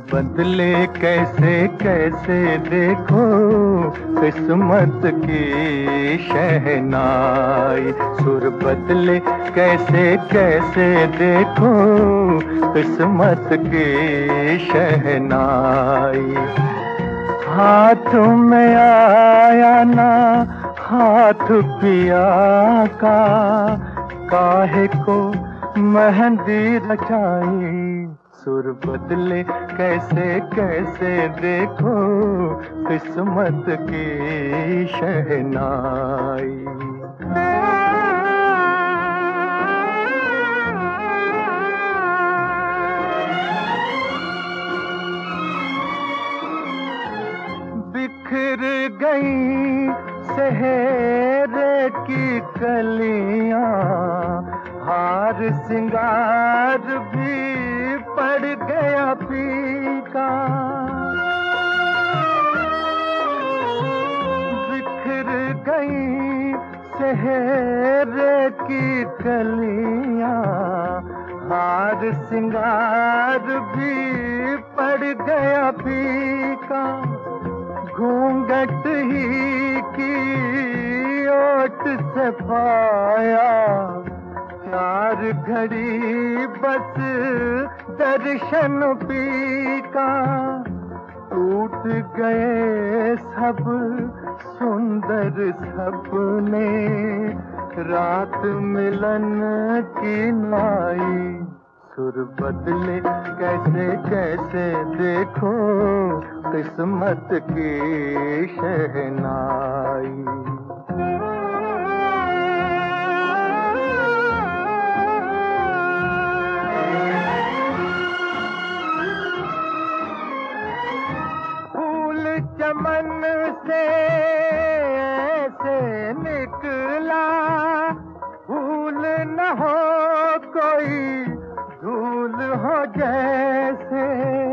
बदले कैसे कैसे देखो किस्मत की शहनाई। सुर बदले कैसे कैसे देखो किस्मत की शहनाई। हाथ में आया ना हाथ पिया का, काहे को मेहंदी रचाई। सुर बदले कैसे कैसे देखो किस्मत की शहनाई। बिखर गई शहर की कलियां, हार सिंगार भी पड़ गया फीका। बिखर गई शहर की कलियां, हार सिंगार भी पड़ गया फीका। घूंघट ही की ओट से पाया, चार घड़ी बस दर्शन पीका। टूट गए सब सुंदर सपने, रात मिलन की नाई। सुर बदले कैसे कैसे देखो किस्मत की शहनाई। फूल चमन से ऐसे निकला, फूल न हो कोई धूल हो जैसे।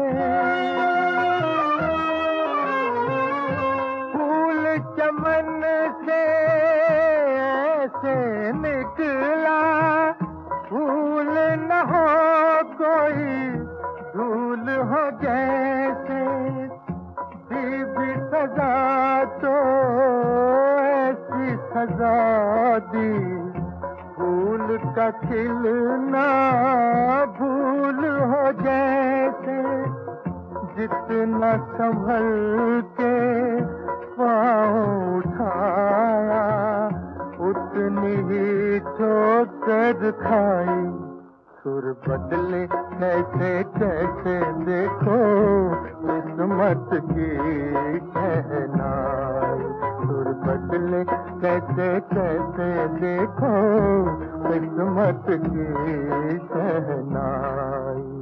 फूल चमन से ऐसे निकला, फूल न हो कोई धूल हो जैसे। भी सजा तो ऐसी सजा दी, फूल का खिलना भूल हो जैसे। जितना संभल के पाँव उठाया, उतनी ही ठोकर खाई। सुर बदले कैसे कैसे देखो किस्मत की शहनाई। सुर बदले कैसे कैसे देखो किस्मत की शहनाई।